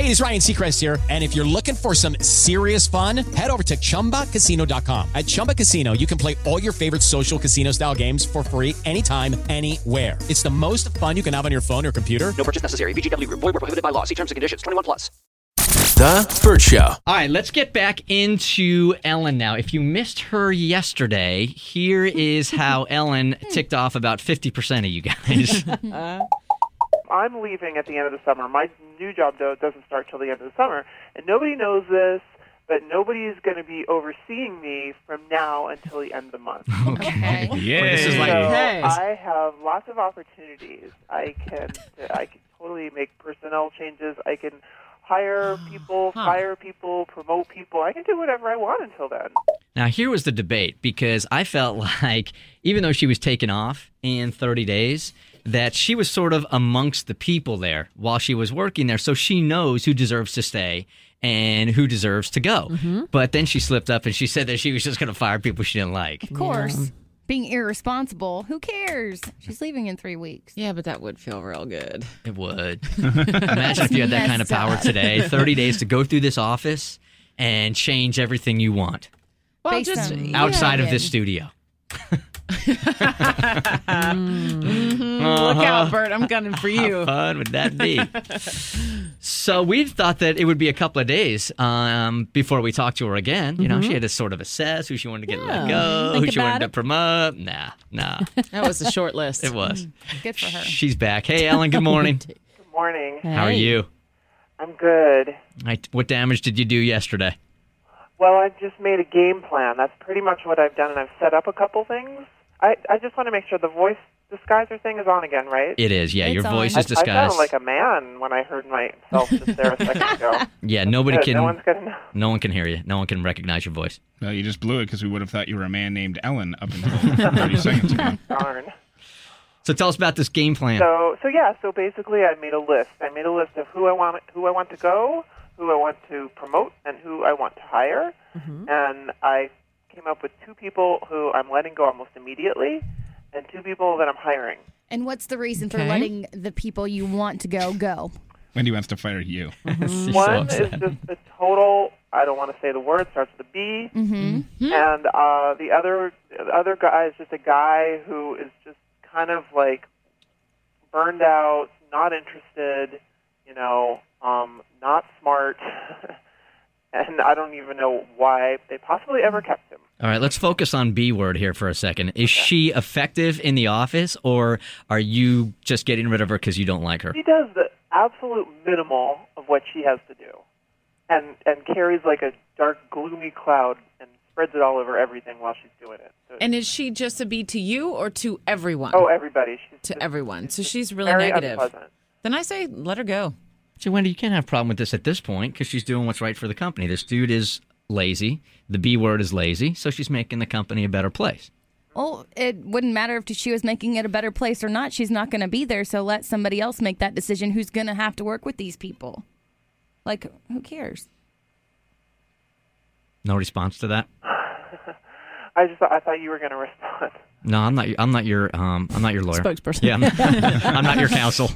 it is Ryan Seacrest here. And if you're looking for some serious fun, head over to ChumbaCasino.com. At Chumba Casino, you can play all your favorite social casino-style games for free anytime, anywhere. It's the most fun you can have on your phone or computer. No purchase necessary. VGW Group. Void where prohibited by law. See terms and conditions. 21+. The Burt Show. All right, let's get back into Ellen now. If you missed her yesterday, here is how Ellen ticked off about 50% of you guys. I'm leaving at the end of the summer. My new job, though, doesn't start till the end of the summer. And nobody knows this, but nobody is going to be overseeing me from now until the end of the month. Okay. Yeah. This is like, So Okay. I have lots of opportunities. I can totally make personnel changes. I can hire people, fire people, promote people. I can do whatever I want until then. now, here was the debate, because I felt like even though she was taken off in 30 days, that she was sort of amongst the people there while she was working there, so she knows who deserves to stay and who deserves to go. Mm-hmm. But then she slipped up and she said that she was just going to fire people she didn't like. Of course. Being irresponsible. Who cares? She's leaving in 3 weeks. Yeah, but that would feel real good. It would. Imagine if you had that kind of power today. 30 days to go through this office and change everything you want Well, Based just on- outside of Yeah. this studio. look out, Bert. I'm gunning for you. How fun would that be? So we thought that it would be a couple of days before we talked to her again. You know, she had to sort of assess who she wanted to get let go, Think who she about wanted to it. promote. Nah. That was a short list. It was. Good for her. She's back. Hey, Ellen, good morning. Good morning. How are you? I'm good. What damage did you do yesterday? Well, I just made a game plan. That's pretty much what I've done, and I've set up a couple things. I just want to make sure the voice disguiser thing is on again, right? It is, yeah. Your It's voice on. is disguised. I sounded like a man when I heard myself just there a second ago. Yeah, nobody Good. can. No one's gonna know. No one can hear you. No one can recognize your voice. Well, you just blew it because we would have thought you were a man named Ellen up until 30 seconds ago. Darn. So tell us about this game plan. So basically, I made a list. I made a list of who I want to go, who I want to promote, and who I want to hire. And I came up with 2 people who I'm letting go almost immediately, and 2 people that I'm hiring. And what's the reason for Okay. letting the people you want to go? Wendy wants to fire you. She's One so is upset. just a total. I don't want to say the word. Starts with a B. Mm-hmm. And the other guy is just a guy who is just kind of like burned out, not interested, not smart, and I don't even know why they possibly ever kept him. All right, let's focus on B word here for a second. Is she effective in the office, or are you just getting rid of her because you don't like her? She does the absolute minimal of what she has to do, and carries like a dark, gloomy cloud and spreads it all over everything while she's doing it. So, And is she just a B to you or to everyone? everybody. She's to just everyone. So she's really very negative. unpleasant. Then I say let her go. So, Wendy, you can't have a problem with this at this point because she's doing what's right for the company. This dude is lazy. The B word is lazy, so she's making the company a better place. Well, it wouldn't matter if she was making it a better place or not. She's not going to be there, so let somebody else make that decision who's going to have to work with these people. Like, who cares? No response to that? I thought you were going to respond. No, I'm not your lawyer. Spokesperson. Yeah, I'm not your counsel.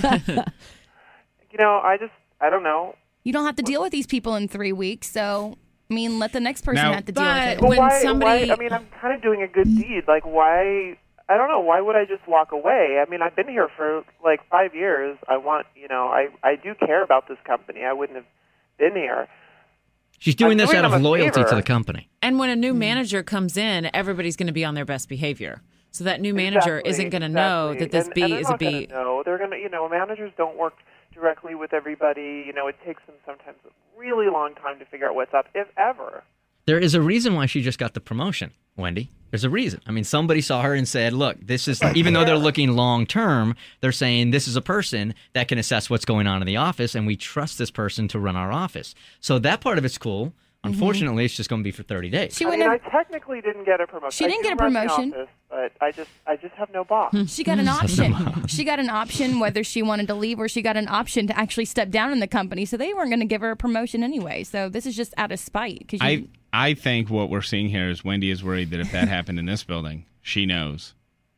I don't know. You don't have to deal with these people in 3 weeks, so, I mean, let the next person Now- have to deal with it. But- When why, somebody- I mean, I'm kind of doing a good deed. Like, why? I don't know. Why would I just walk away? I mean, I've been here for like 5 years. I do care about this company. I wouldn't have been here. She's doing I'm this doing out of them a loyalty favor. to the company. And when a new manager comes in, everybody's going to be on their best behavior. So that new manager isn't going to know that this B and is a B. No, they're going to. Managers don't work directly with everybody. It takes them sometimes a really long time to figure out what's up, if ever. There is a reason why she just got the promotion, Wendy. There's a reason. I mean, somebody saw her and said, look, this is, even though they're looking long term, they're saying this is a person that can assess what's going on in the office, and we trust this person to run our office. So that part of it's cool. Unfortunately, it's just going to be for 30 days. She I wouldn't mean, have, I technically didn't get a promotion. She didn't I get do a run the promotion. office, but I just have no boss. she got an option. She got an option whether she wanted to leave, or she got an option to actually step down in the company. So they weren't going to give her a promotion anyway. So this is just out of spite. Cause I think what we're seeing here is Wendy is worried that if that happened in this building, she knows.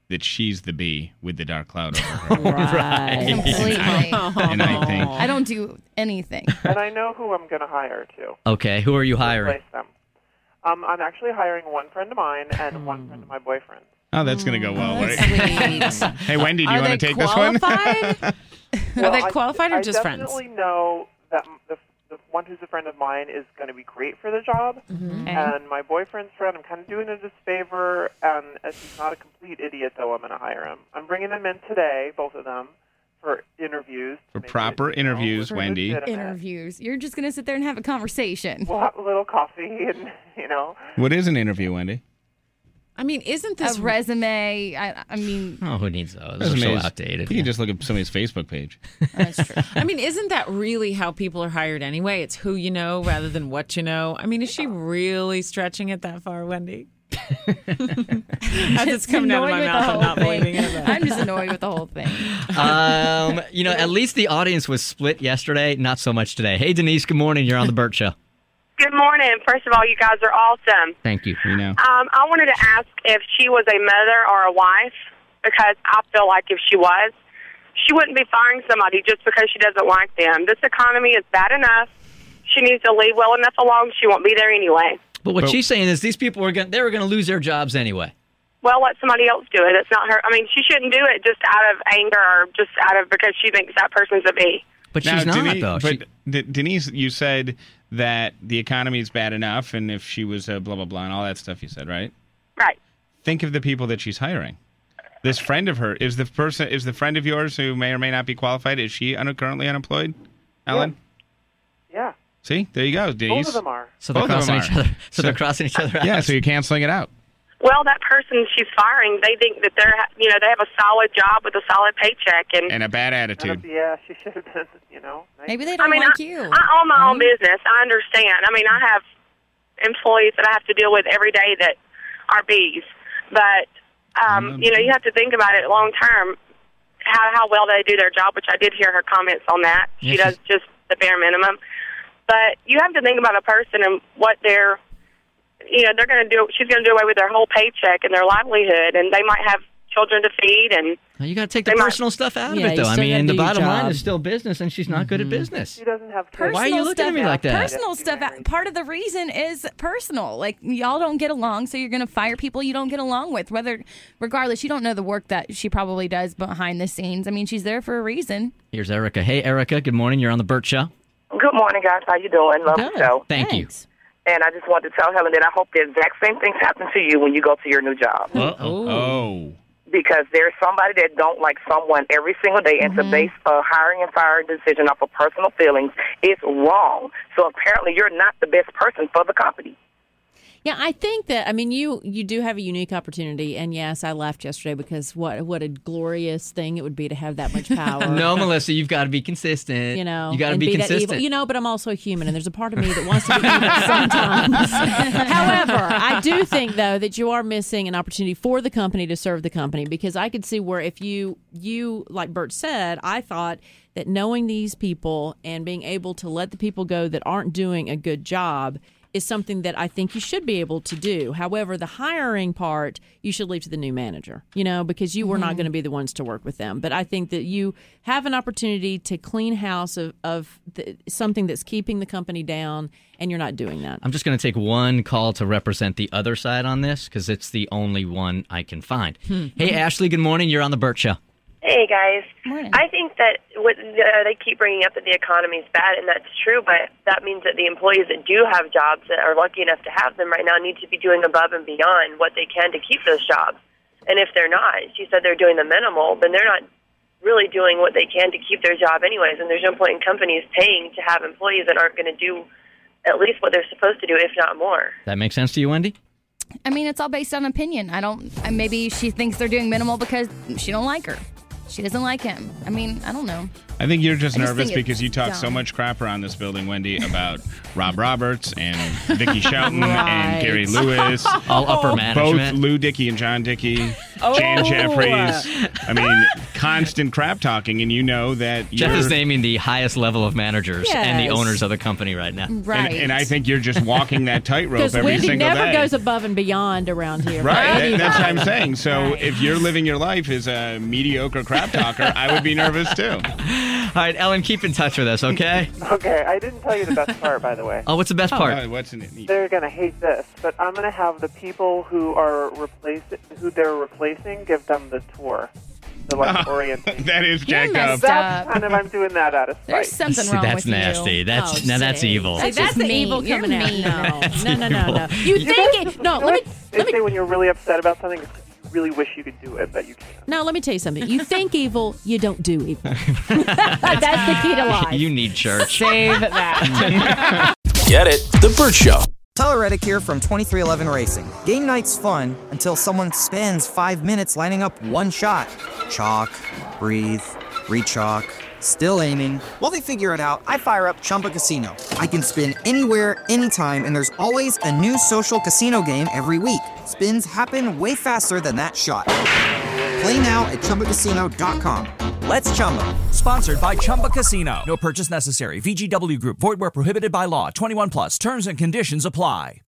that she's the bee with the dark cloud over her. Right. Completely. And I think I don't do anything. And I know who I'm going to hire, too. Okay, who are you hiring? Replace them. I'm actually hiring one friend of mine and one friend of my boyfriend. oh, that's going to go well, right? Sweet. Hey, Wendy, do you Are want to they take this one? qualified? Are they qualified or just I friends? definitely know that the one who's a friend of mine is going to be great for the job. Mm-hmm. And my boyfriend's friend, I'm kind of doing it as a favor. And as he's not a complete idiot, though, I'm going to hire him. I'm bringing them in today, both of them, for interviews. For proper interviews, Wendy. Interviews. You're just going to sit there and have a conversation. We'll have a little coffee and, What is an interview, Wendy? I mean, isn't A this resume. I mean, Oh, who needs those? Those are so Resumes. outdated. You can just look at somebody's Facebook page. that's true. I mean, isn't that really how people are hired anyway? It's who you know rather than what you know. I mean, is she really stretching it that far, Wendy? As it's coming out of my Annoyed with the mouth, I'm whole not thing. believing it. I'm just annoyed with the whole thing. At least the audience was split yesterday, not so much today. Hey, Denise, good morning. You're on The Burt Show. Good morning. First of all, you guys are awesome. Thank you. I wanted to ask if she was a mother or a wife, because I feel like if she was, she wouldn't be firing somebody just because she doesn't like them. This economy is bad enough. She needs to leave well enough alone. She won't be there anyway. But what she's saying is these people were going to lose their jobs anyway. Well, let somebody else do it. It's not her. I mean, she shouldn't do it just out of anger or just out of because she thinks that person's a bee. But she's not, Denise, though. Denise, you said that the economy is bad enough, and if she was a blah, blah, blah, and all that stuff you said, right? Right. Think of the people that she's hiring. This friend of her, is the friend of yours who may or may not be qualified, is she currently unemployed, Ellen? Yeah. See? There you go, Denise. Both of them are. So they're Both of crossing them each are. other. So they're crossing each other out. Yeah, so you're canceling it out. Well, that person she's firing, they think that they're, they have a solid job with a solid paycheck, And a bad attitude. Yeah, she should have been, nice. Maybe they don't like you. I own my own business. I understand. I mean, I have employees that I have to deal with every day that are bees. But, you have to think about it long term, how well they do their job, which I did hear her comments on that. She does just the bare minimum. But you have to think about a person and what they're going to do. She's going to do away with their whole paycheck and their livelihood, and they might have children to feed. And you got to take the personal stuff out of it, though. I mean, the bottom line is still business, and she's not good at business. She doesn't have Why are you looking at me like that? Personal stuff. Part of the reason is personal. Like, y'all don't get along, so you're going to fire people you don't get along with. Regardless, you don't know the work that she probably does behind the scenes. I mean, she's there for a reason. Here's Erica. Hey, Erica. Good morning. You're on The Burt Show. Good morning, guys. How you doing? Love the show. Thank you. And I just wanted to tell Helen that I hope the exact same things happen to you when you go to your new job. Oh. Because there's somebody that don't like someone every single day, and to base a hiring and firing decision off of personal feelings is wrong. So apparently you're not the best person for the company. Yeah, I think that, I mean, you do have a unique opportunity. And yes, I laughed yesterday because what a glorious thing it would be to have that much power. No, Melissa, you've got to be consistent. You know, you got to and be that consistent. evil, but I'm also a human, and there's a part of me that wants to be evil sometimes. However, I do think, though, that you are missing an opportunity for the company to serve the company, because I could see where if you like Burt said, I thought that knowing these people and being able to let the people go that aren't doing a good job is something that I think you should be able to do. However, the hiring part, you should leave to the new manager, because you were not going to be the ones to work with them. But I think that you have an opportunity to clean house of something that's keeping the company down, and you're not doing that. I'm just going to take one call to represent the other side on this, because it's the only one I can find. Hey, Ashley, good morning. You're on The Burt Show. Hey, guys. Morning. I think that they keep bringing up that the economy is bad, and that's true, but that means that the employees that do have jobs that are lucky enough to have them right now need to be doing above and beyond what they can to keep those jobs. And if they're not, she said they're doing the minimal, then they're not really doing what they can to keep their job anyways, and there's no point in companies paying to have employees that aren't going to do at least what they're supposed to do, if not more. That makes sense to you, Wendy? I mean, it's all based on opinion. Maybe she thinks they're doing minimal because she don't like her. She doesn't like him. I mean, I don't know. I think you're just I just nervous think because it's you talk so dumb. much crap around this building, Wendy, about Rob Roberts and Vicky Shelton Right. and Gary Lewis. All upper management. Both Lou Dickey and John Dickey. Jan Jeffries. I mean, constant crap talking, and you know that Jeff you're... is naming the highest level of managers and the Yes. owners of the company right now. Right. And I think you're just walking that tightrope Because every Wendy single never day. goes above and beyond around here. Right, that's what I'm saying. So if you're living your life as a mediocre crap talker, I would be nervous too. All right, Ellen, keep in touch with us, okay? Okay, I didn't tell you the best part, by the way. Oh, what's the best part? What's in it? They're going to hate this, but I'm going to have the people who they're replacing give them the tour. The orientation. That is jacked up. That's kind of, I'm doing that out of spite. There's something wrong That's with nasty. you. That's now that's evil. See, that's the mean. evil You're coming out. mean. No. You think it? No, let me. They say when you're really upset about something, it's 'cause you really wish you could do it, but you can't. No, let me tell you something. You think evil, you don't do evil. That's the key to life. You need church. Save that. Get it? The Burt Show. Tyler Reddick here from 2311 Racing. Game night's fun until someone spends 5 minutes lining up one shot. Chalk, breathe, re-chalk, still aiming. While they figure it out, I fire up Chumba Casino. I can spin anywhere, anytime, and there's always a new social casino game every week. Spins happen way faster than that shot. Play now at ChumbaCasino.com. Let's Chumba. Sponsored by Chumba Casino. No purchase necessary. VGW Group. Void where prohibited by law. 21 plus. Terms and conditions apply.